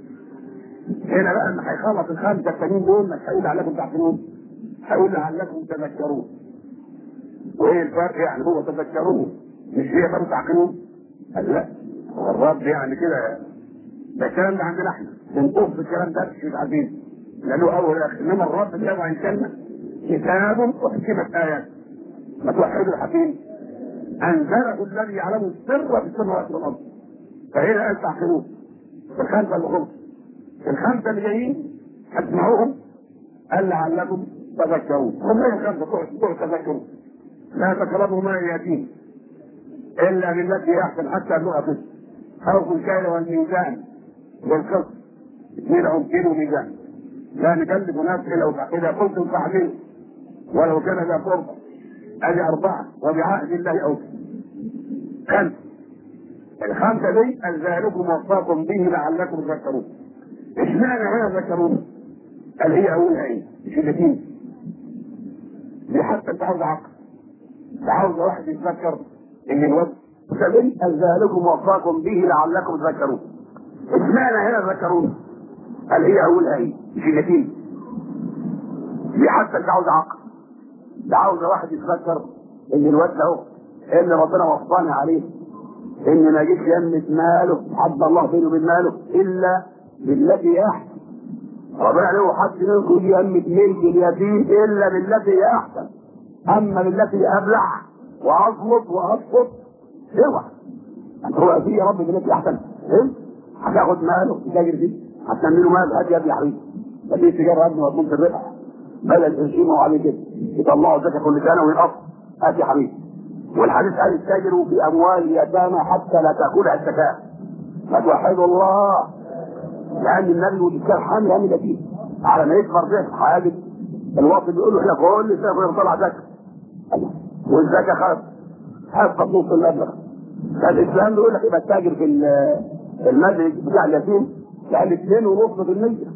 Speaker 2: هنا بقى ان هيخلص الخمسه التانيين دول مش هيقول لعلكم تعقلون، هيقول لعلكم تذكرون. وايه الفرق يعني؟ هو تذكرون مش هي برضه تعقلون؟ قال لا، هو الرب يعني كده، ده الكلام ده عندنا احنا بنطوف بالكلام ده مش عارفين، لانه اول واخر. انما الرب اللي يضع الكلمه كتاب احكمت ايات. ما توحدوا الحكيم انزله الذي يعلم السر في السماوات والارض. فهنا قال تعقلون. الخمسه اللي خلصوا، الخمسه اللي جايين هتسمعوهم قال لعلكم تذكرون. هم ايه الخمسه بتوع تذكروا؟ لا تقربوا مال اليتيم الا بالتي احسن حتى النقطه. خوفوا الكيل والميزان والقسط، اثنين عم كيلو ميزان، لا نكلف نفس الا وسعها، اذا قلتم فاعملوا ولو كان ذا قربى. ادي اربعه وبعهد الله اوفوا. خمسه. الخمسه دي ذلكم وصاكم به لعلكم تذكرون. اشمعنى هنا ذكرون؟ قال هي اولها ايه؟ مش اليتيم. دي حتى انت عاوز عقل، انت عاوز واحد يتذكر ان الوقت سبيل ذلكم وصاكم به لعلكم تذكرون. اشمعنى هنا ذكرون؟ قال هي اولها ايه؟ مش اليتيم. دي حتى انت عاوز عقل، ده عاوز واحد يتذكر ان الواد ده اللي ربنا وصاني عليه ان ما يجيش يمت ماله حد الله بينه وبين ماله الا بالتي احسن. ربنا له حد منكم يمت ملك اليتيم الا بالتي احسن، اما بالتي ابلع واظبط واسقط اوعى. هو في يا رب بالتي احسن ايه؟ هتاخد ماله تتاجر فيه، هتنمي له ماله، هات يا ابني يا حبيبي ده في تجاره يا ابني مضمون في الربح، بدل تنشيمه عليه كده يطلعوا الزكاه كل سنه وينقص، هات يا حبيبي. والحديث قال اتاجروا في اموال اليتامى حتى لا تاكلها الزكاه. فتوحدوا الله، لان النبي والاسلام حامل هم ده على ما يكبر به حاجه الوقت بيقول له احنا كل سنه بنطلع زكاه والزكاه خلاص حفظ نص المبلغ. فالاسلام بيقول لك يبقى التاجر في المال بتاع اليتيم يعني اثنين ونص في المية